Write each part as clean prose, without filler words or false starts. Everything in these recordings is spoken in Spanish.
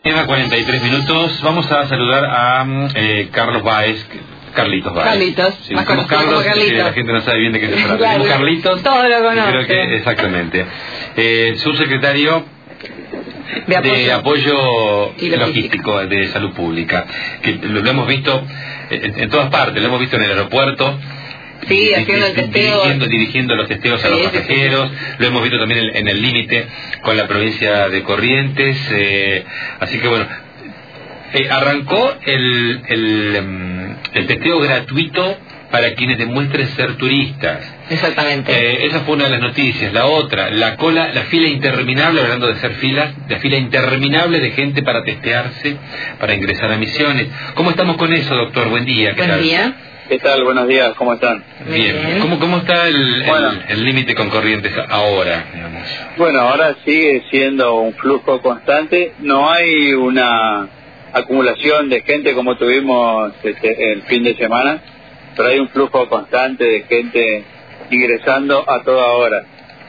Queda 43 minutos. Vamos a saludar a Carlos Báez. Carlitos Báez. Carlitos, Sí, más decimos conocido como Carlitos. la gente no sabe bien de qué se trata. Claro, Decimos Carlitos. todo lo conoce. Creo que, exactamente. Subsecretario de apoyo logístico de salud pública, que lo hemos visto en todas partes, lo hemos visto en el aeropuerto. Sí, haciendo el testeo. Dirigiendo los testeos a los pasajeros. Lo hemos visto también en el límite con la provincia de Corrientes. Así que bueno, arrancó el testeo gratuito para quienes demuestren ser turistas. Exactamente. Esa fue una de las noticias. La otra, la fila interminable, hablando de ser filas, la fila interminable de gente para testearse, para ingresar a Misiones. ¿Cómo estamos con eso, doctor? Buen día. Buen día. ¿Qué tal? Buenos días, ¿cómo están? Bien. ¿Cómo está el límite con Corrientes ahora, digamos? Bueno, ahora sigue siendo un flujo constante. No hay una acumulación de gente como tuvimos el fin de semana, pero hay un flujo constante de gente ingresando a toda hora.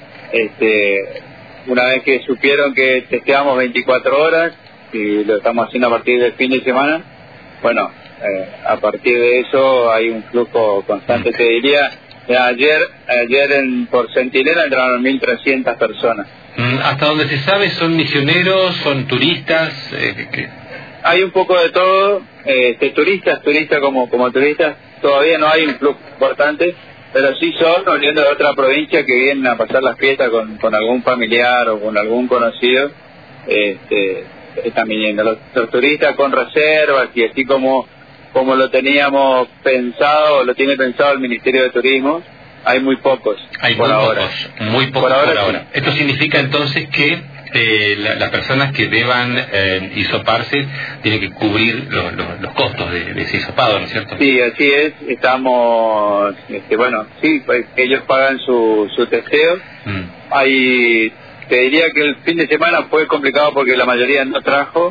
Una vez que supieron que testeamos 24 horas y lo estamos haciendo a partir del fin de semana, bueno, a partir de eso hay un flujo constante. Te diría, ayer por Centinela entraron 1.300 personas. Hasta donde se sabe, ¿son misioneros, son turistas? Hay un poco de todo, turistas como turistas. Todavía no hay un flujo importante, pero sí son viniendo de otra provincia que vienen a pasar las fiestas con algún familiar o con algún conocido. Están viniendo los turistas con reservas, y así como lo teníamos pensado, lo tiene pensado el Ministerio de Turismo. Hay muy pocos. Muy pocos por ahora. Sí. Esto significa entonces que las personas que deban hisoparse tienen que cubrir los costos de ese hisopado, ¿no es cierto? Sí, así es. Estamos, sí, pues, ellos pagan su testeo. Te diría que el fin de semana fue complicado porque la mayoría no trajo.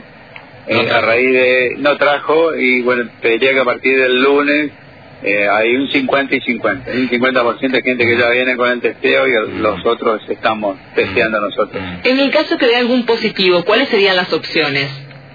No trajo, y bueno, te diría que a partir del lunes hay un 50 y 50. Hay un 50% de gente que ya viene con el testeo y los otros estamos testeando nosotros. En el caso que vea algún positivo, ¿cuáles serían las opciones?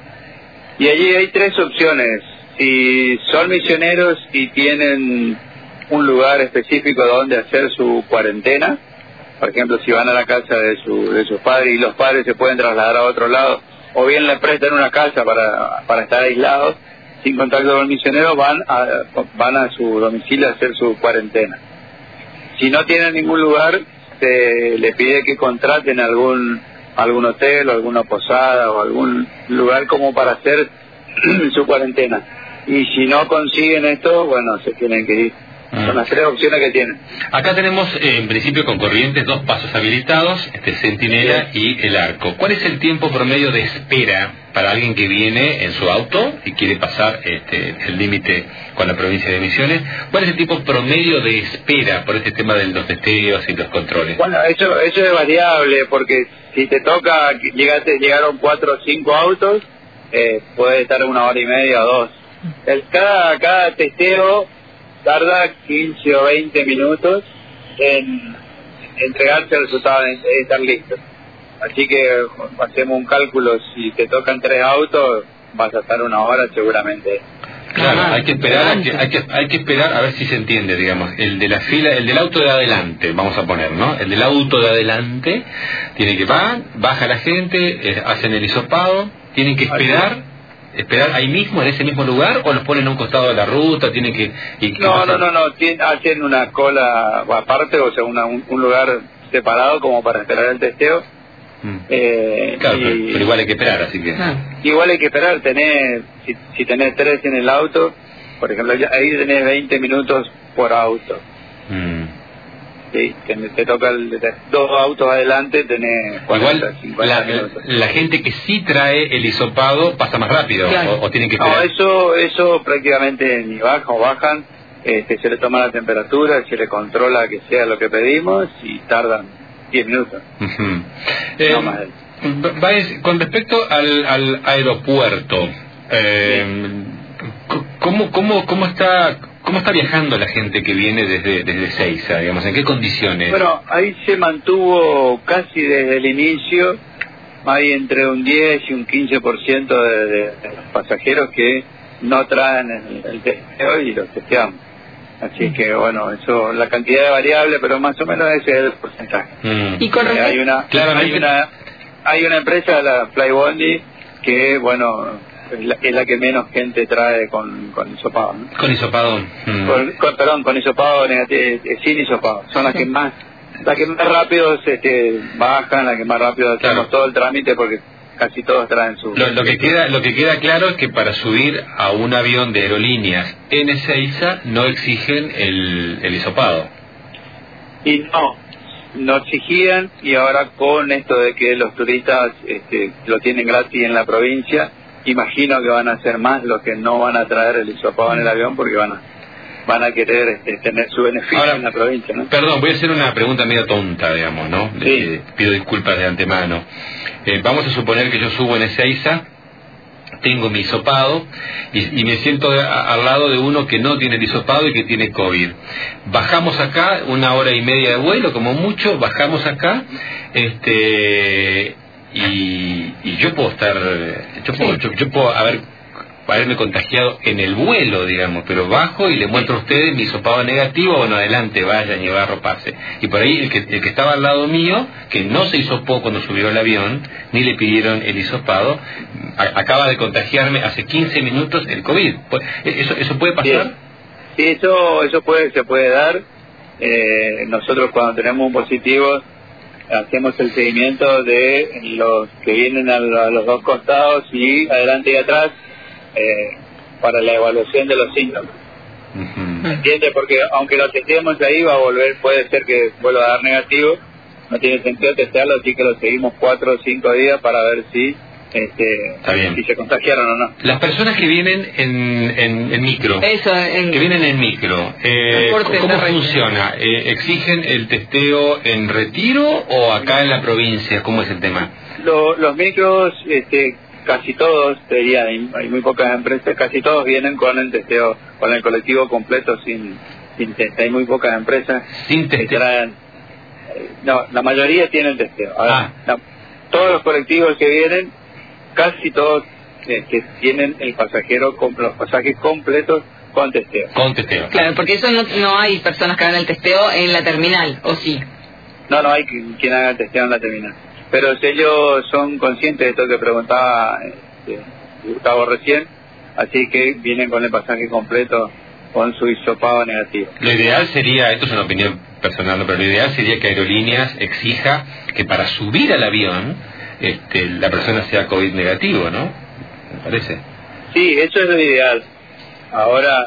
Y allí hay tres opciones. Si son misioneros y tienen un lugar específico donde hacer su cuarentena, por ejemplo, si van a la casa de sus padres y los padres se pueden trasladar a otro lado, o bien le prestan una casa para estar aislados, sin contacto con el misionero, van a su domicilio a hacer su cuarentena. Si no tienen ningún lugar, se les pide que contraten algún hotel o alguna posada o algún lugar como para hacer su cuarentena. Y si no consiguen esto, bueno, se tienen que ir. Son las tres opciones que tienen. Acá tenemos, en principio, con Corrientes, dos pasos habilitados, Centinela y el Arco. ¿Cuál es el tiempo promedio de espera para alguien que viene en su auto y quiere pasar el límite con la provincia de Misiones? ¿Cuál es el tiempo promedio de espera por este tema de los testeos y los controles? Bueno, eso es variable, porque si te toca, llegaron 4 o 5 autos, puede estar 1 hora y media o 2. Cada testeo tarda 15 o 20 minutos en entregarse el resultado, en estar listo. Así que hacemos un cálculo, si te tocan 3 autos, vas a estar 1 hora seguramente. Claro, hay que esperar a ver si se entiende, digamos. El de la fila, el del auto de adelante, vamos a poner, ¿no? El del auto de adelante tiene que baja la gente, hacen el hisopado, tienen que esperar ahí mismo, en ese mismo lugar, o los ponen a un costado de la ruta, tienen que... No, hacen una cola aparte, o sea, un lugar separado como para esperar el testeo. Claro, pero igual hay que esperar, así que... Igual hay que esperar, si tenés 3 en el auto, por ejemplo, ahí tenés 20 minutos por auto. Sí, te toca 2 autos adelante, tenés 40, 50 minutos. La gente que sí trae el hisopado pasa más rápido, claro. o tienen que esperar. No, eso prácticamente ni bajan, se le toma la temperatura, se le controla que sea lo que pedimos y tardan 10 minutos. No más. Con respecto al aeropuerto, ¿cómo está viajando la gente que viene desde Ezeiza, digamos? ¿En qué condiciones? Bueno, ahí se mantuvo casi desde el inicio hay entre un 10 y un 15% de los pasajeros que no traen el testeo y los testeamos. Así que bueno, eso, la cantidad de variables, pero más o menos ese es el porcentaje. Y con hay una empresa, la Flybondi, que bueno, es la que menos gente trae con hisopado, ¿no? Con hisopado. Con hisopado negativo, sin hisopado. Son las que más rápido bajan, las que más rápido hacemos todo el trámite, porque casi todos traen su... Lo que queda claro es que para subir a un avión de aerolíneas en Ezeiza no exigen el hisopado. Y no exigían, y ahora con esto de que los turistas lo tienen gratis en la provincia, imagino que van a ser más los que no van a traer el hisopado en el avión, porque van a querer tener su beneficio ahora, en la provincia, ¿no? Perdón, voy a hacer una pregunta medio tonta, digamos, ¿no? Sí. Pido disculpas de antemano. Vamos a suponer que yo subo en Ezeiza, tengo mi hisopado y me siento al lado de uno que no tiene el hisopado y que tiene COVID. Bajamos acá, 1 hora y media de vuelo, como mucho, bajamos acá, y yo puedo estar, yo puedo haberme contagiado en el vuelo, digamos, pero bajo y le muestro a ustedes mi hisopado negativo. Bueno, adelante, vayan y barro, pase. Y por ahí el que estaba al lado mío, que no se hisopó cuando subió al avión, ni le pidieron el hisopado, acaba de contagiarme hace 15 minutos el COVID. ¿Eso puede pasar? Sí, eso se puede dar. Nosotros cuando tenemos un positivo hacemos el seguimiento de los que vienen a los dos costados y adelante y atrás, para la evaluación de los síntomas. ¿Entiendes? Porque aunque lo testeemos ahí, va a volver, puede ser que vuelva a dar negativo, no tiene sentido testearlo, así que lo seguimos 4 o 5 días para ver si si se contagiaron o no. Las personas que vienen en micro, que vienen en micro, ¿cómo funciona? ¿Exigen el testeo en Retiro o acá en la provincia? ¿Cómo es el tema? Los micros, casi todos, te diría, hay muy pocas empresas, casi todos vienen con el testeo, con el colectivo completo sin testeo. Hay muy pocas empresas sin testeo. No, la mayoría tienen testeo. Todos los colectivos que vienen, casi todos tienen el pasajero con los pasajes completos con testeo. Con testeo. Claro, porque eso no hay personas que hagan el testeo en la terminal, ¿o sí? No hay quien haga el testeo en la terminal. Pero si ellos son conscientes de esto que preguntaba Gustavo recién, así que vienen con el pasaje completo con su hisopado negativo. Lo ideal sería, esto es una opinión personal, ¿no? Pero lo ideal sería que Aerolíneas exija que para subir al avión la persona sea COVID negativo, ¿no? ¿Me parece? Sí, eso es lo ideal. Ahora,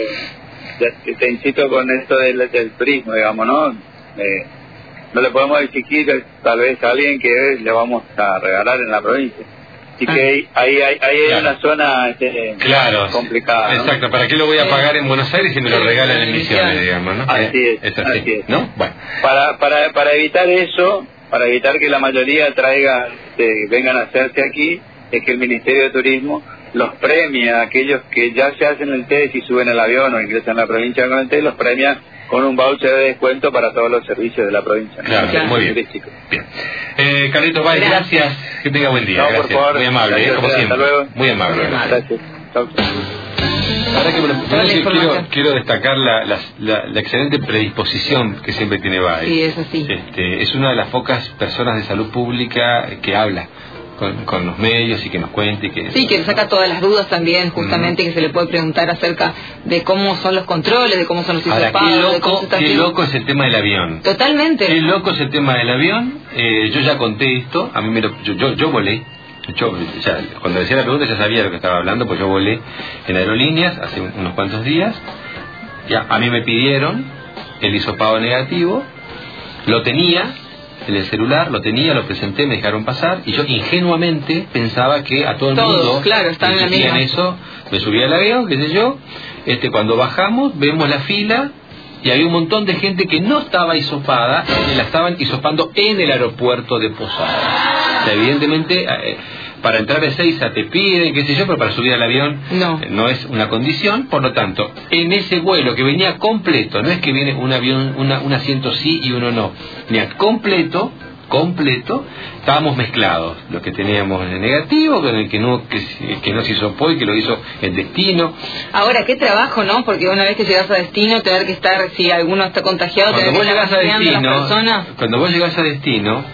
te insisto con esto del turismo, digamos, ¿no? No le podemos exigir tal vez a alguien que le vamos a regalar en la provincia. Así que ahí hay una zona complicada, ¿no? Exacto, ¿para qué lo voy a pagar en Buenos Aires si me lo regalan en Misiones, digamos, ¿no? Así es, así es. ¿No? Bueno. Para evitar eso, para evitar que la mayoría vengan a hacerse aquí, es que el Ministerio de Turismo los premia a aquellos que ya se hacen el test y suben al avión o ingresan a la provincia con el test, los premia con un voucher de descuento para todos los servicios de la provincia. Claro, muy bien. Bien. Carlitos Báez, gracias. Que tenga buen día. No, gracias. Por favor. Muy amable, gracias, como siempre. Hasta luego. Muy amable. Gracias. Chau. La verdad que quiero destacar la excelente predisposición que siempre tiene Báez. Sí, es así. Es una de las pocas personas de salud pública que habla con los medios y que nos cuente. Sí, que saca todas las dudas también, justamente, que se le puede preguntar acerca de cómo son los controles, de cómo son los hisopados. Qué loco es el tema del avión. Totalmente. Qué loco es el tema del avión. Yo ya conté esto, a mí yo volé. Cuando decía la pregunta ya sabía de lo que estaba hablando, pues yo volé en Aerolíneas hace unos cuantos días. Ya, a mí me pidieron el hisopado negativo, lo tenía en el celular, lo presenté, me dejaron pasar, y yo ingenuamente pensaba que a todo el mundo están en la eso, me subí al avión, qué sé yo, cuando bajamos vemos la fila y había un montón de gente que no estaba hisopada y la estaban hisopando en el aeropuerto de Posadas. O sea, evidentemente para entrar a Ezeiza te piden, qué sé yo, pero para subir al avión no es una condición. Por lo tanto, en ese vuelo que venía completo, no es que viene un avión, un asiento sí y uno no, venía completo, completo, estábamos mezclados, los que teníamos el negativo, con el que no se hisopó y que lo hizo el destino. Ahora, qué trabajo, ¿no? Porque una vez que llegas a destino, tener que estar, si alguno está contagiado, cuando tener vos que estar llegás a vaciando destino, las personas. cuando vos llegás a destino,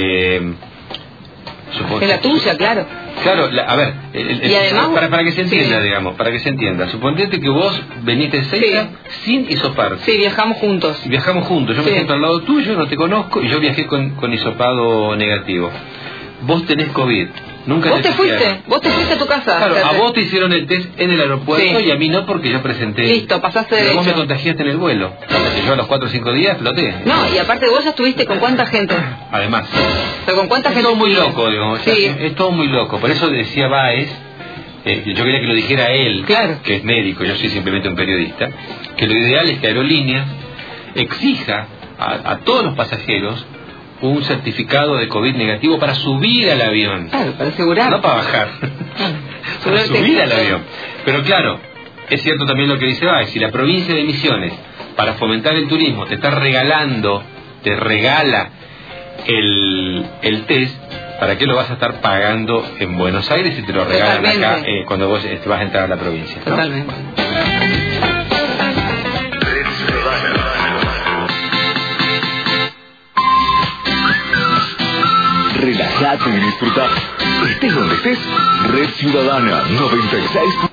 es la tuya, claro. Claro, a ver, y además, para que se entienda, digamos, para que se entienda, suponete que vos venís de Ezeiza sin hisoparte. Sí, viajamos juntos. Yo me siento al lado tuyo, no te conozco, y yo viajé con hisopado negativo. Vos tenés COVID. Nunca vos te fuiste a tu casa. Claro, a vos te hicieron el test en el aeropuerto y a mí no, porque yo presenté. Listo, pasaste de derecho. Vos me contagiaste en el vuelo. Que yo a los 4 o 5 días exploté. No, y aparte vos ya estuviste con cuánta gente. Además. Pero con cuánta gente. Es todo muy loco, digamos. Sí. Es todo muy loco. Por eso decía Báez, yo quería que lo dijera él, que es médico, yo soy simplemente un periodista, que lo ideal es que Aerolíneas exija a todos los pasajeros un certificado de COVID negativo para subir al avión. Claro, para asegurar. No para bajar. Para subir al avión. Pero claro, es cierto también lo que dice Báez, si la provincia de Misiones, para fomentar el turismo, te regala el test, ¿para qué lo vas a estar pagando en Buenos Aires si te lo regalan acá cuando vos te vas a entrar a la provincia, ¿no? Totalmente. Relájate y disfruta. Estés donde estés, Red Ciudadana 96.